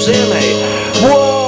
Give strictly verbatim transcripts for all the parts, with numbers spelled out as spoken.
see me. Whoa!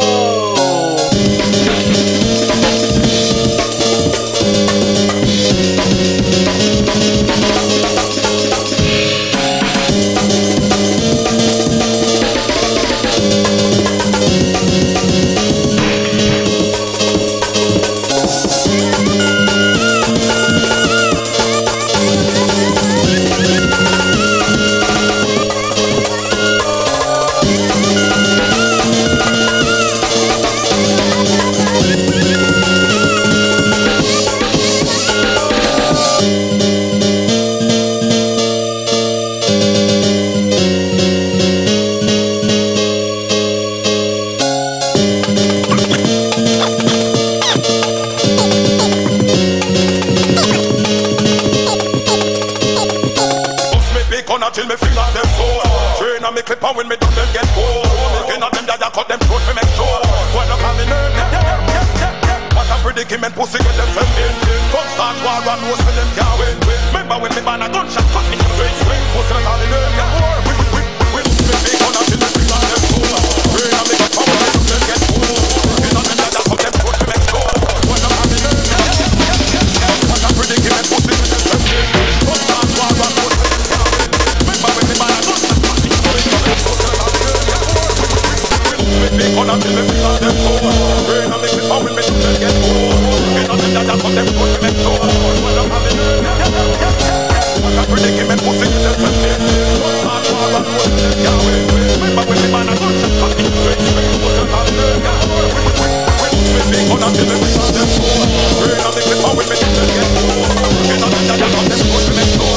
Till me feel like them soul. Train on me clip on when me done them get full. Making of them that I cut them throat for make sure. When I call me name, yeah, yeah, yeah, yeah, yeah. What a predicament pussy get them sent in. Come start war and most of them can't win. Remember when me ban a gunshot cut me straight swing. Pussy me call me name, yeah. We, we, we, we, me fake on until me feel like them soul. Train on me clip on when me done them get full. Making of them that I cut them throat for make sure. When I call me name, yeah, yeah, yeah, yeah, yeah. What a predicament pussy get them sent in. Come start war and most of them can't win. Big on until me feel like them soul. Rain and make me power, make me get full. Get on them that I cut them foot, make sure. When I'm having it, yeah, yeah, yeah, yeah. I can predict him and pussy with them sweating. What's hard for a foot, them can't win. Remember when me man a gunshot cut me straight, straight. What's hard for them, yeah. Big on until me feel like them soul. Rain and make me power, make me get full. Get on them that I cut them foot, make sure.